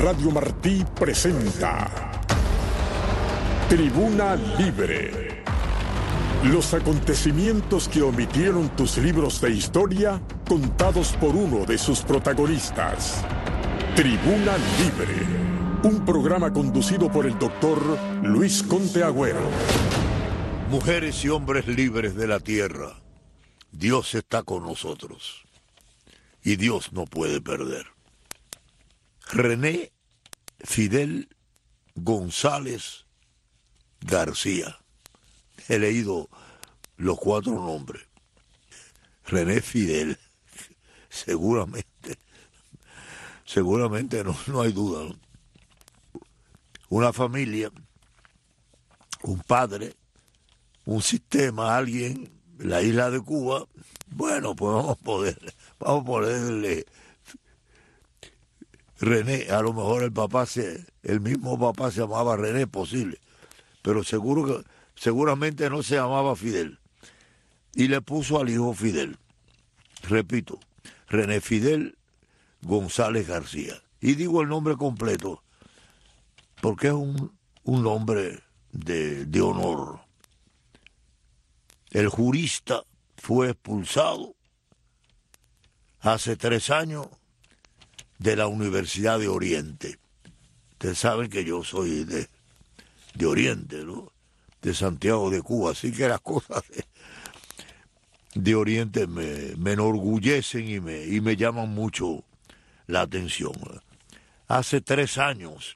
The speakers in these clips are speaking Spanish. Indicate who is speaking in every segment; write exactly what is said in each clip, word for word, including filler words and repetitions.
Speaker 1: Radio Martí presenta Tribuna Libre. Los acontecimientos que omitieron tus libros de historia, contados por uno de sus protagonistas. Tribuna Libre, un programa conducido por el doctor Luis Conte Agüero.
Speaker 2: Mujeres y hombres libres de la tierra, Dios está con nosotros y Dios no puede perder. René Fidel González García. He leído los cuatro nombres. René Fidel, seguramente, seguramente no, no hay duda, ¿no? Una familia, un padre, un sistema, alguien, la isla de Cuba. Bueno, pues vamos a poder, vamos a ponerle René. A lo mejor el papá, se, el mismo papá se llamaba René, posible, pero seguro que, seguramente no se llamaba Fidel. Y le puso al hijo Fidel. Repito, René Fidel González García. Y digo el nombre completo porque es un, un nombre de, de honor. El jurista fue expulsado hace tres años de la Universidad de Oriente. Ustedes saben que yo soy de, de Oriente, ¿no? De Santiago de Cuba, así que las cosas de, de Oriente me, me enorgullecen y me, y me llaman mucho la atención. Hace tres años,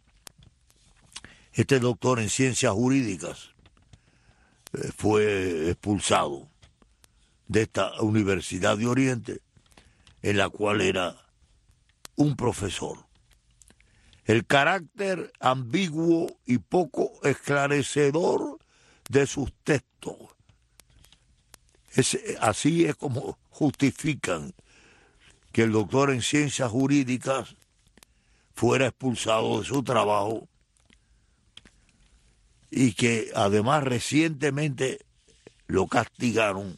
Speaker 2: este doctor en ciencias jurídicas eh, fue expulsado de esta Universidad de Oriente, en la cual era un profesor. El carácter ambiguo y poco esclarecedor de sus textos. Es, así es como justifican que el doctor en ciencias jurídicas fuera expulsado de su trabajo y que además recientemente lo castigaron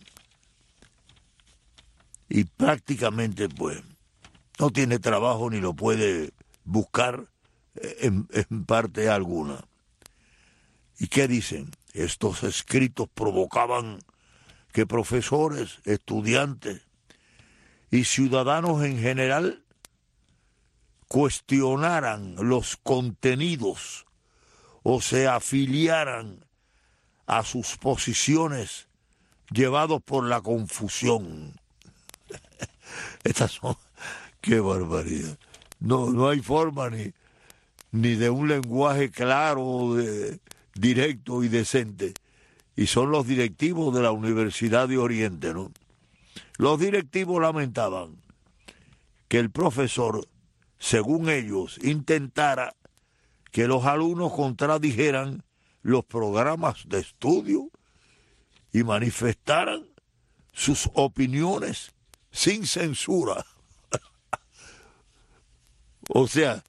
Speaker 2: y prácticamente pues no tiene trabajo ni lo puede buscar en, en parte alguna. ¿Y qué dicen? Estos escritos provocaban que profesores, estudiantes y ciudadanos en general cuestionaran los contenidos o se afiliaran a sus posiciones llevados por la confusión. Estas son... ¡Qué barbaridad! No, no hay forma ni, ni de un lenguaje claro, de, directo y decente. Y son los directivos de la Universidad de Oriente, ¿no? Los directivos lamentaban que el profesor, según ellos, intentara que los alumnos contradijeran los programas de estudio y manifestaran sus opiniones sin censura. O sea,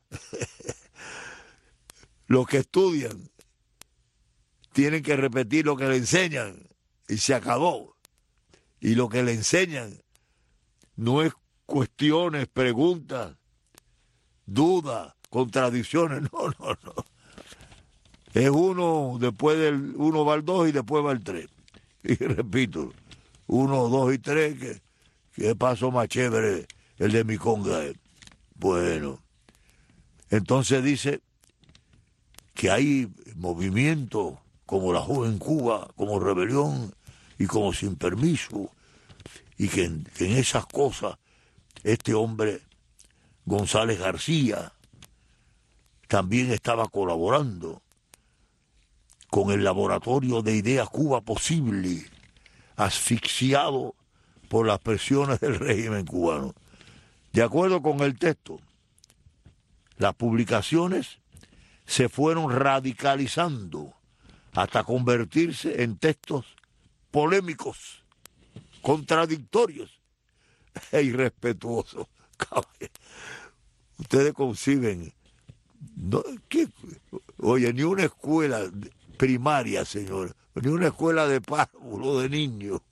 Speaker 2: los que estudian tienen que repetir lo que le enseñan y se acabó. Y lo que le enseñan no es cuestiones, preguntas, dudas, contradicciones, no, no, no. Es uno, después del uno va al dos y después va al tres. Y repito, uno, dos y tres, que, que paso más chévere el de mi conga. Bueno, entonces dice que hay movimientos como la Joven Cuba, como Rebelión y como Sin Permiso, y que en, que en esas cosas este hombre, González García, también estaba colaborando con el Laboratorio de Ideas Cuba Posible, asfixiado por las presiones del régimen cubano. De acuerdo con el texto, las publicaciones se fueron radicalizando hasta convertirse en textos polémicos, contradictorios e irrespetuosos. Ustedes conciben, no, ¿qué? Oye, ni una escuela primaria, señor, ni una escuela de párvulo de niños,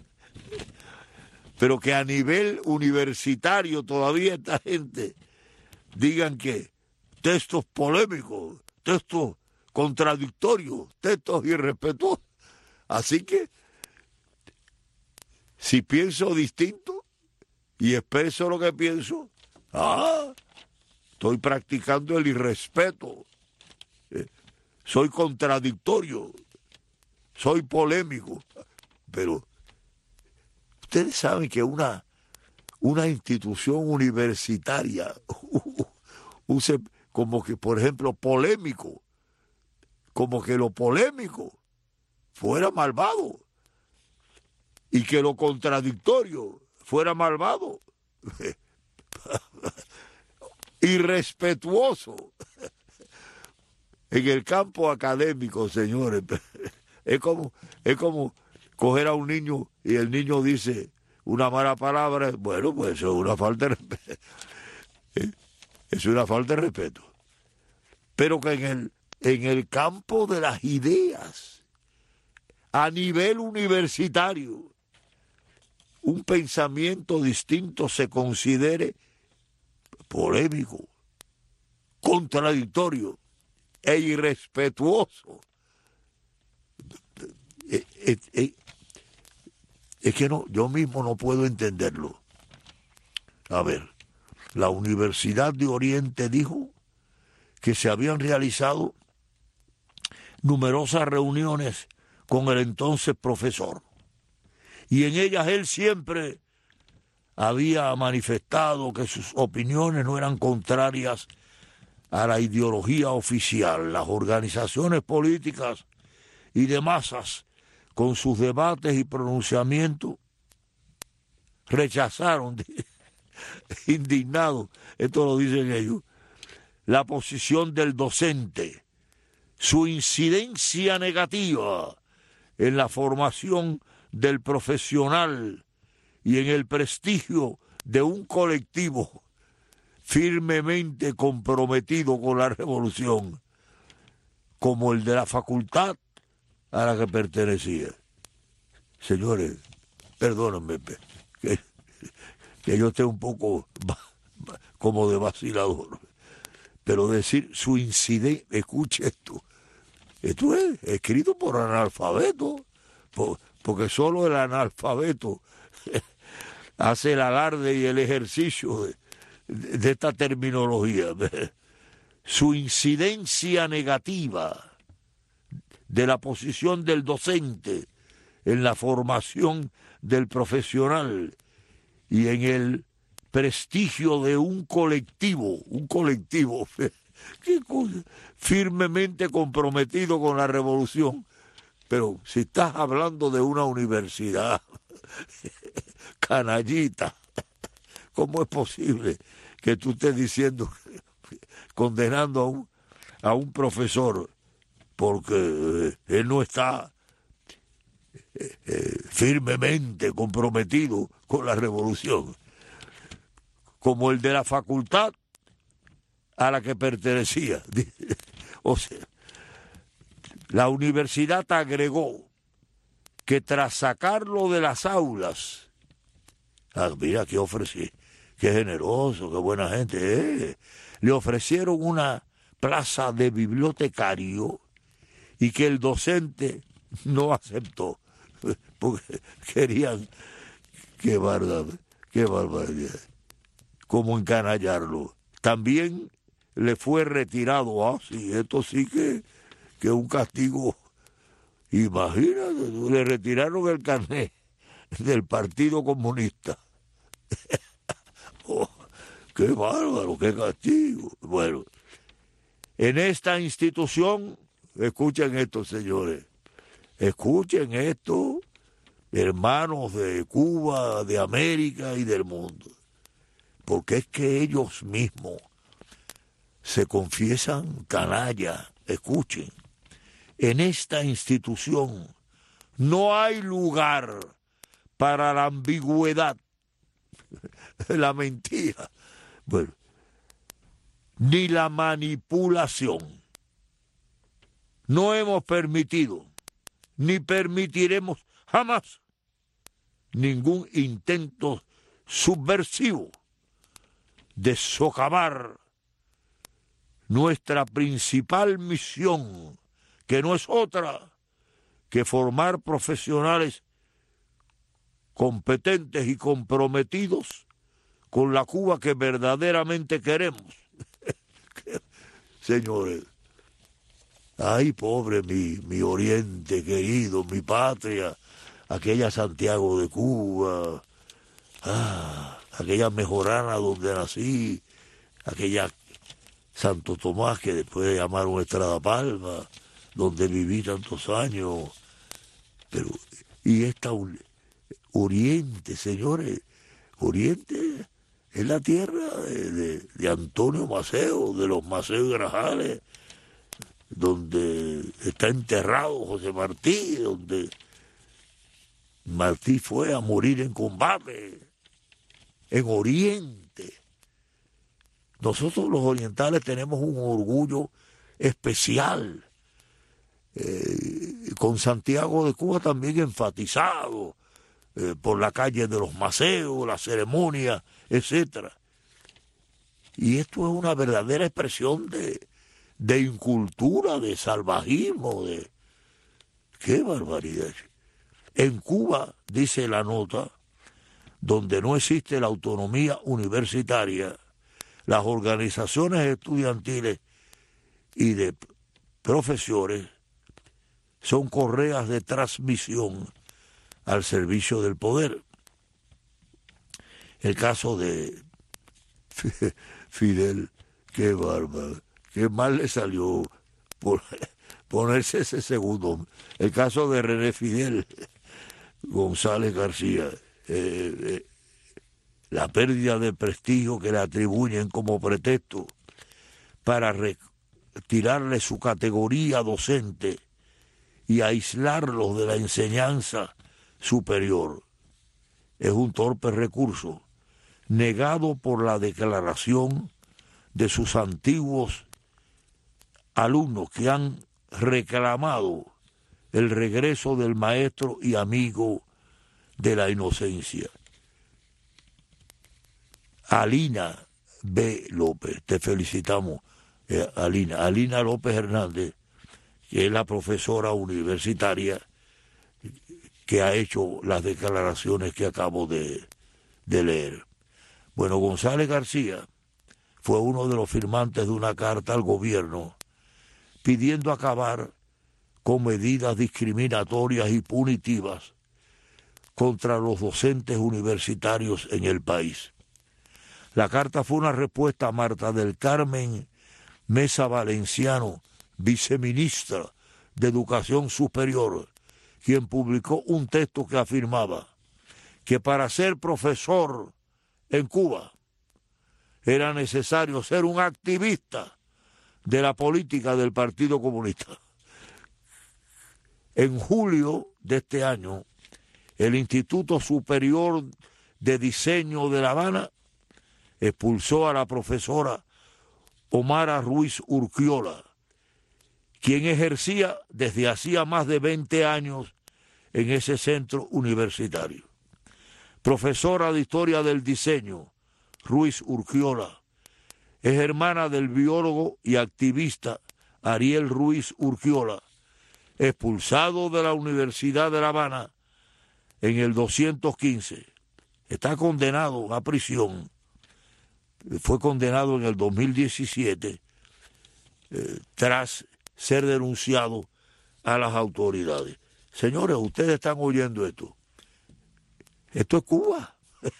Speaker 2: pero que a nivel universitario todavía esta gente digan que textos polémicos, textos contradictorios, textos irrespetuosos. Así que, si pienso distinto y expreso lo que pienso, ah, estoy practicando el irrespeto, eh, soy contradictorio, soy polémico. Pero ustedes saben que una, una institución universitaria use como que, por ejemplo, polémico, como que lo polémico fuera malvado y que lo contradictorio fuera malvado, irrespetuoso. En el campo académico, señores, es como, es como coger a un niño y el niño dice una mala palabra. Bueno, pues eso es una falta de respeto. Es una falta de respeto. Pero que en el, en el campo de las ideas, a nivel universitario, un pensamiento distinto se considere polémico, contradictorio e irrespetuoso. Es, es, es, es que no, yo mismo no puedo entenderlo. A ver, la Universidad de Oriente dijo que se habían realizado numerosas reuniones con el entonces profesor, y en ellas él siempre había manifestado que sus opiniones no eran contrarias a la ideología oficial. Las organizaciones políticas y de masas, con sus debates y pronunciamientos, rechazaron, indignados, esto lo dicen ellos, la posición del docente, su incidencia negativa en la formación del profesional y en el prestigio de un colectivo firmemente comprometido con la revolución, como el de la facultad a la que pertenecía. Señores, perdónenme que, que yo esté un poco como de vacilador, pero decir su incidente, escuche esto, esto es escrito por analfabeto, por, porque solo el analfabeto hace el alarde y el ejercicio de, de, de esta terminología. Su incidencia negativa de la posición del docente en la formación del profesional y en el prestigio de un colectivo, un colectivo ¿qué cosa? Firmemente comprometido con la revolución. Pero si estás hablando de una universidad, canallita, ¿cómo es posible que tú estés diciendo, condenando a un, a un profesor porque eh, él no está eh, eh, firmemente comprometido con la revolución, como el de la facultad a la que pertenecía? O sea, la universidad agregó que tras sacarlo de las aulas, ah, mira qué ofrecí, qué generoso, qué buena gente, eh, le ofrecieron una plaza de bibliotecario y que el docente no aceptó, porque querían, qué barbaridad, qué barbaridad, como encanallarlo. También le fue retirado, ah, sí, esto sí que, que un castigo, imagínate, le retiraron el carnet del Partido Comunista. Oh, qué bárbaro, qué castigo. Bueno, en esta institución, escuchen esto, señores, escuchen esto, hermanos de Cuba, de América y del mundo, porque es que ellos mismos se confiesan canalla. Escuchen, en esta institución no hay lugar para la ambigüedad, la mentira, bueno, ni la manipulación. No hemos permitido, ni permitiremos jamás ningún intento subversivo de socavar nuestra principal misión, que no es otra que formar profesionales competentes y comprometidos con la Cuba que verdaderamente queremos. Señores, ay, pobre mi, mi oriente querido, mi patria, aquella Santiago de Cuba, ah, aquella Mejorana donde nací, aquella Santo Tomás que después de llamaron Estrada Palma, donde viví tantos años. Pero, y esta Oriente, señores, Oriente es la tierra de, de, de Antonio Maceo, de los Maceo y Grajales, donde está enterrado José Martí, donde Martí fue a morir en combate, en Oriente. Nosotros los orientales tenemos un orgullo especial, eh, con Santiago de Cuba también enfatizado, eh, por la calle de los Maceos, la ceremonia, etcétera. Y esto es una verdadera expresión de, de incultura, de salvajismo, de... ¡Qué barbaridad! En Cuba, dice la nota, donde no existe la autonomía universitaria, las organizaciones estudiantiles y de profesores son correas de transmisión al servicio del poder. El caso de Fidel, qué bárbaro, qué mal le salió por ponerse ese segundo. El caso de René Fidel González García, eh, eh, la pérdida de prestigio que le atribuyen como pretexto para retirarle su categoría docente y aislarlos de la enseñanza superior. Es un torpe recurso, negado por la declaración de sus antiguos alumnos que han reclamado el regreso del maestro y amigo de la inocencia. Alina B. López, te felicitamos, eh, Alina. Alina López Hernández, que es la profesora universitaria que ha hecho las declaraciones que acabo de, de leer. Bueno, González García fue uno de los firmantes de una carta al gobierno pidiendo acabar con medidas discriminatorias y punitivas contra los docentes universitarios en el país. La carta fue una respuesta a Marta del Carmen Mesa Valenciano, viceministra de Educación Superior, quien publicó un texto que afirmaba que para ser profesor en Cuba era necesario ser un activista de la política del Partido Comunista. En julio de este año, el Instituto Superior de Diseño de La Habana expulsó a la profesora Omara Ruiz Urquiola, quien ejercía desde hacía más de veinte años en ese centro universitario. Profesora de Historia del Diseño, Ruiz Urquiola, es hermana del biólogo y activista Ariel Ruiz Urquiola, expulsado de la Universidad de La Habana en el doscientos quince. Está condenado a prisión. Fue condenado en el dos mil diecisiete eh, tras ser denunciado a las autoridades. Señores, ustedes están oyendo esto. Esto es Cuba.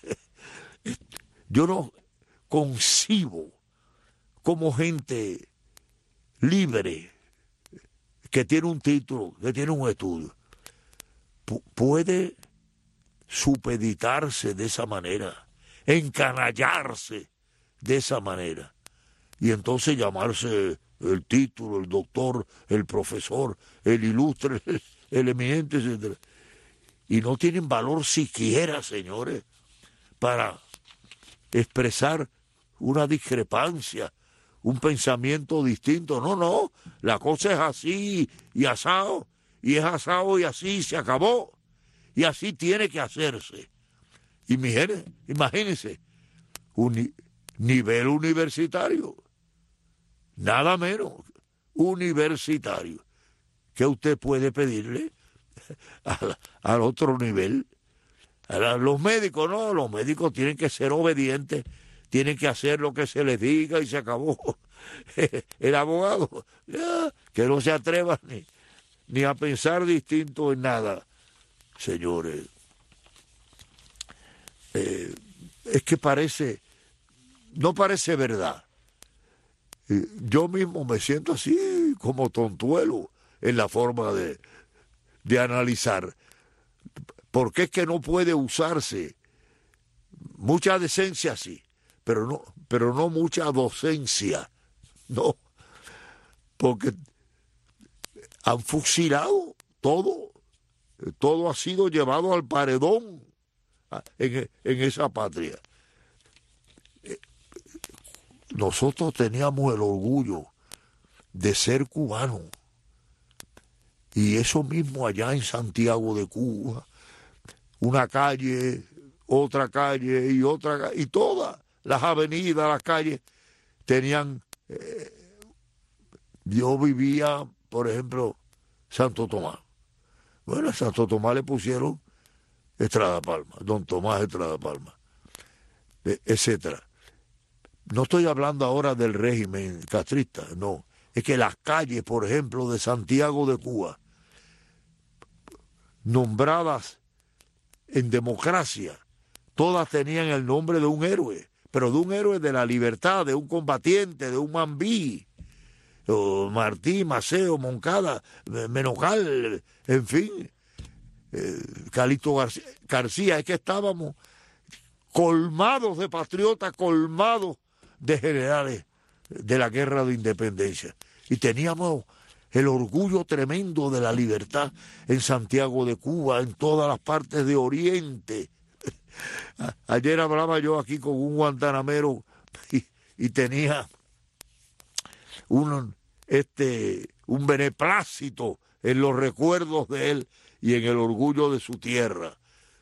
Speaker 2: Yo no concibo cómo gente libre, que tiene un título, que tiene un estudio, pu- puede supeditarse de esa manera, encanallarse de esa manera, y entonces llamarse el título, el doctor, el profesor, el ilustre, el, el eminente, etcétera. Y no tienen valor siquiera, señores, para expresar una discrepancia, un pensamiento distinto. No, no, la cosa es así y asado, y es asado y así se acabó, y así tiene que hacerse. Y imagínense, un nivel universitario, nada menos, universitario. ¿Qué usted puede pedirle al, al otro nivel? A los médicos, no, los médicos tienen que ser obedientes, tienen que hacer lo que se les diga y se acabó. El abogado, ya, que no se atreva ni, ni a pensar distinto en nada. Señores, eh, es que parece, no parece verdad. Yo mismo me siento así como tontuelo en la forma de, de analizar. Porque es que no puede usarse mucha decencia, sí, pero no, pero no mucha docencia, no, porque han fusilado todo, todo ha sido llevado al paredón en, en esa patria. Nosotros teníamos el orgullo de ser cubanos, y eso mismo allá en Santiago de Cuba, una calle, otra calle y otra, y todas las avenidas, las calles tenían, eh, yo vivía, por ejemplo, Santo Tomás. Bueno, a Santo Tomás le pusieron Estrada Palma, Don Tomás Estrada Palma, eh, etcétera. No estoy hablando ahora del régimen castrista, no. Es que las calles, por ejemplo, de Santiago de Cuba, nombradas en democracia, todas tenían el nombre de un héroe, pero de un héroe de la libertad, de un combatiente, de un Mambí, o Martí, Maceo, Moncada, Menojal, en fin, eh, Calixto García, García, es que estábamos colmados de patriotas, colmados de generales de la guerra de independencia, y teníamos el orgullo tremendo de la libertad en Santiago de Cuba, en todas las partes de Oriente. Ayer hablaba yo aquí con un guantanamero y, y tenía un, este, un beneplácito en los recuerdos de él y en el orgullo de su tierra.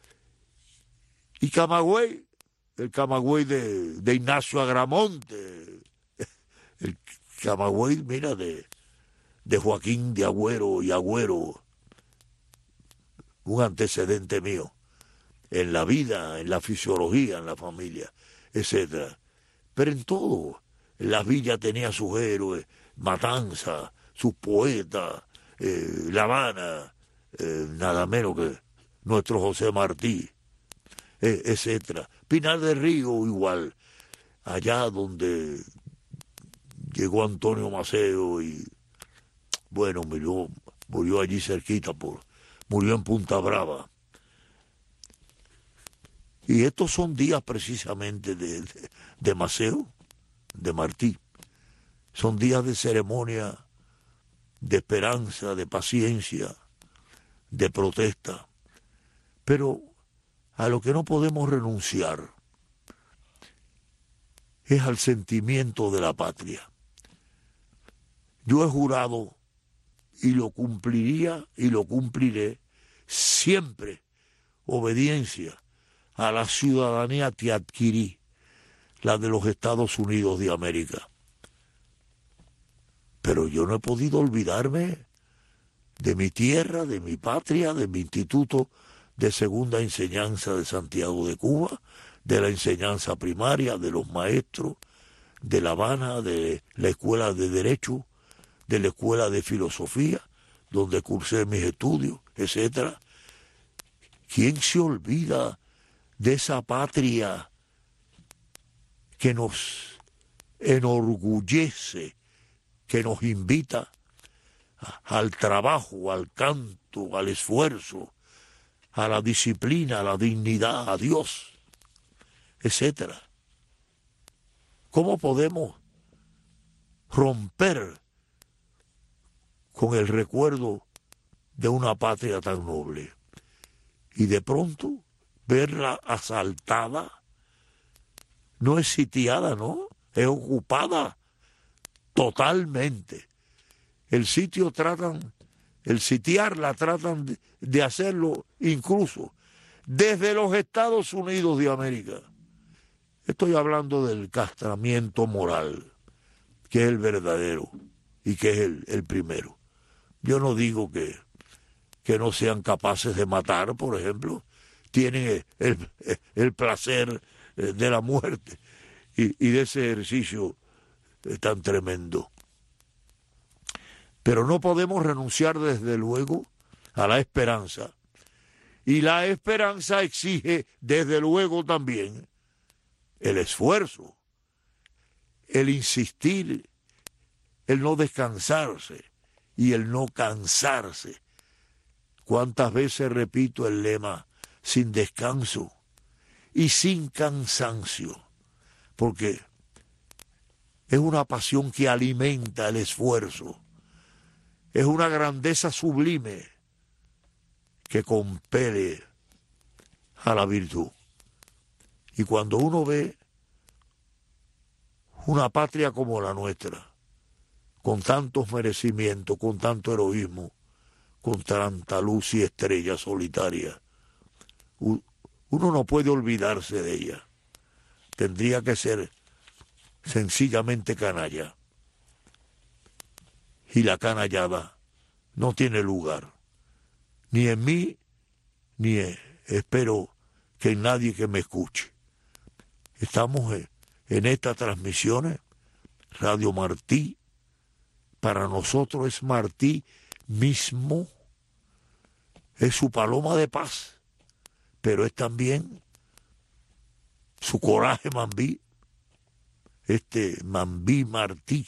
Speaker 2: Y Camagüey, el Camagüey de, de Ignacio Agramonte, el Camagüey, mira, de... de Joaquín de Agüero y Agüero, un antecedente mío, en la vida, en la fisiología, en la familia, etcétera. Pero en todo, la villa tenía sus héroes, Matanza, sus poetas, eh, La Habana, eh, nada menos que nuestro José Martí, eh, etcétera. Pinar del Río igual, allá donde llegó Antonio Maceo y bueno, murió, murió allí cerquita, por, murió en Punta Brava. Y estos son días precisamente de, de, de Maceo, de Martí. Son días de ceremonia, de esperanza, de paciencia, de protesta. Pero a lo que no podemos renunciar es al sentimiento de la patria. Yo he jurado, y lo cumpliría y lo cumpliré, siempre obediencia a la ciudadanía que adquirí, la de los Estados Unidos de América. Pero yo no he podido olvidarme de mi tierra, de mi patria, de mi instituto de segunda enseñanza de Santiago de Cuba, de la enseñanza primaria, de los maestros, de La Habana, de la Escuela de Derecho, de la Escuela de Filosofía, donde cursé mis estudios, etcétera. ¿Quién se olvida de esa patria que nos enorgullece, que nos invita al trabajo, al canto, al esfuerzo, a la disciplina, a la dignidad, a Dios, etcétera? ¿Cómo podemos romper con el recuerdo de una patria tan noble y de pronto verla asaltada? No es sitiada, ¿no? Es ocupada totalmente. El sitio tratan, el sitiarla tratan de, de hacerlo incluso desde los Estados Unidos de América. Estoy hablando del castramiento moral que es el verdadero y que es el, el primero. Yo no digo que, que no sean capaces de matar, por ejemplo. Tienen el, el, el placer de la muerte y, y de ese ejercicio tan tremendo. Pero no podemos renunciar desde luego a la esperanza. Y la esperanza exige desde luego también el esfuerzo, el insistir, el no descansarse y el no cansarse. ¿Cuántas veces repito el lema? Sin descanso y sin cansancio, porque es una pasión que alimenta el esfuerzo, es una grandeza sublime que compele a la virtud. Y cuando uno ve una patria como la nuestra, con tantos merecimientos, con tanto heroísmo, con tanta luz y estrella solitaria, uno no puede olvidarse de ella. Tendría que ser sencillamente canalla. Y la canallada no tiene lugar, ni en mí, ni en, espero que en nadie que me escuche. Estamos en, en estas transmisiones, Radio Martí, para nosotros es Martí mismo, es su paloma de paz, pero es también su coraje Mambí, este Mambí Martí,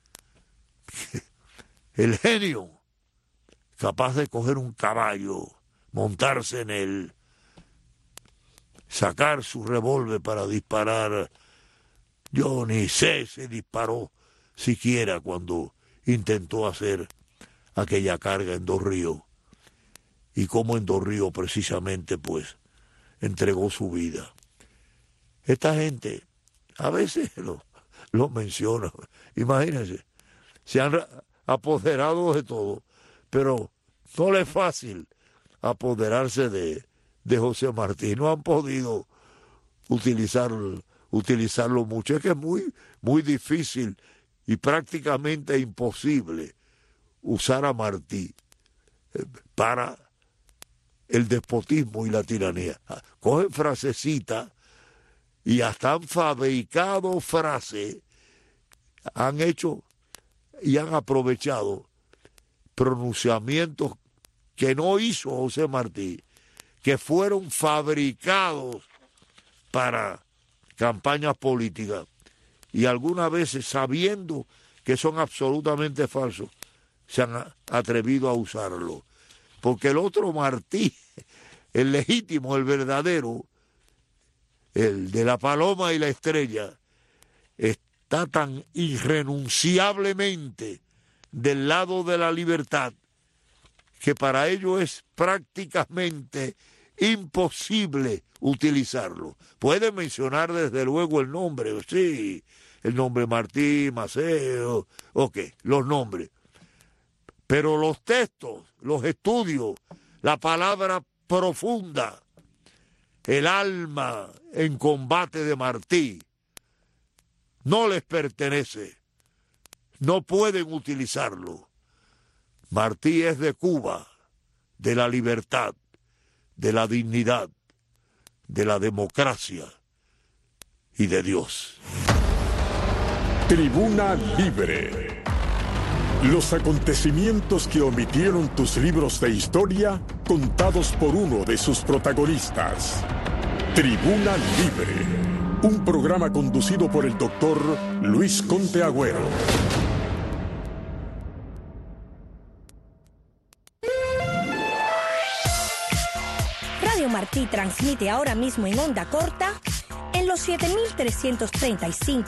Speaker 2: el genio, capaz de coger un caballo, montarse en él, sacar su revólver para disparar. Yo ni sé si disparó siquiera cuando intentó hacer aquella carga en Dos Ríos, y como en Dos Ríos precisamente pues entregó su vida. Esta gente a veces lo, lo menciona, imagínense, se han apoderado de todo, pero no le es fácil apoderarse de, de José Martí, no han podido utilizar, utilizarlo mucho, es que es muy, muy difícil y prácticamente imposible usar a Martí para el despotismo y la tiranía. Cogen frasecitas y hasta han fabricado frases, han hecho y han aprovechado pronunciamientos que no hizo José Martí, que fueron fabricados para campañas políticas, y algunas veces sabiendo que son absolutamente falsos, se han atrevido a usarlo. Porque el otro Martí, el legítimo, el verdadero, el de la paloma y la estrella, está tan irrenunciablemente del lado de la libertad que para ello es prácticamente imposible utilizarlo. Pueden mencionar desde luego el nombre, sí, el nombre Martí, Maceo, ok, los nombres. Pero los textos, los estudios, la palabra profunda, el alma en combate de Martí, no les pertenece, no pueden utilizarlo. Martí es de Cuba, de la libertad, de la dignidad, de la democracia y de Dios.
Speaker 1: Tribuna Libre. Los acontecimientos que omitieron tus libros de historia, contados por uno de sus protagonistas. Tribuna Libre, un programa conducido por el doctor Luis Conte Agüero.
Speaker 3: Radio Martí transmite ahora mismo en onda corta en los siete mil trescientos treinta y cinco